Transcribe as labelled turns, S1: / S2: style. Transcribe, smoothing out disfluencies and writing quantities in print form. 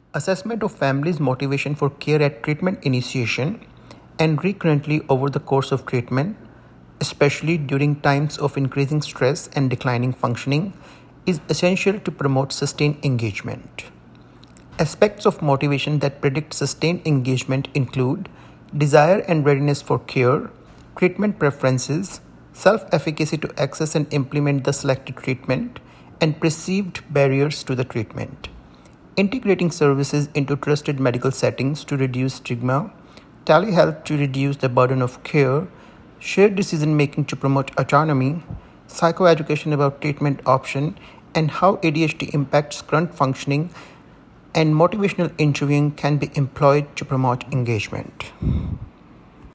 S1: Assessment of families' motivation for care at treatment initiation and recurrently over the course of treatment, especially during times of increasing stress and declining functioning, is essential to promote sustained engagement. Aspects of motivation that predict sustained engagement include desire and readiness for care, treatment preferences, self-efficacy to access and implement the selected treatment, and perceived barriers to the treatment. Integrating services into trusted medical settings to reduce stigma, telehealth to reduce the burden of care, shared decision-making to promote autonomy, psychoeducation about treatment option and how ADHD impacts current functioning, and motivational interviewing can be employed to promote engagement.